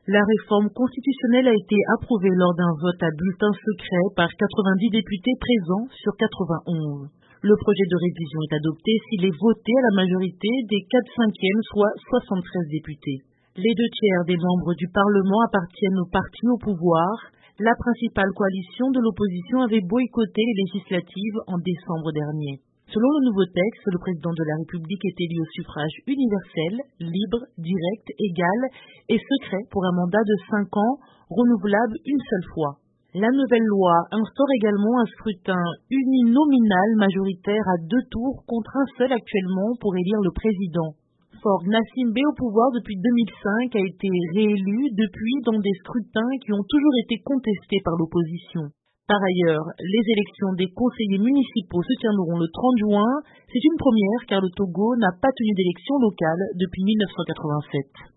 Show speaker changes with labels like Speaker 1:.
Speaker 1: La réforme constitutionnelle a été approuvée lors d'un vote à bulletin secret par 90 députés présents sur 91. Le projet de révision est adopté s'il est voté à la majorité des 4/5, soit 73 députés. Les 2/3 des membres du Parlement appartiennent au parti au pouvoir. La principale coalition de l'opposition avait boycotté les législatives en décembre dernier. Selon le nouveau texte, le président de la République est élu au suffrage universel, libre, direct, égal et secret pour un mandat de 5 ans, renouvelable une seule fois. La nouvelle loi instaure également un scrutin uninominal majoritaire à 2 tours contre un seul actuellement pour élire le président. Faure Gnassingbé, au pouvoir depuis 2005, a été réélu depuis dans des scrutins qui ont toujours été contestés par l'opposition. Par ailleurs, les élections des conseillers municipaux se tiendront le 30 juin. C'est une première car le Togo n'a pas tenu d'élections locales depuis 1987.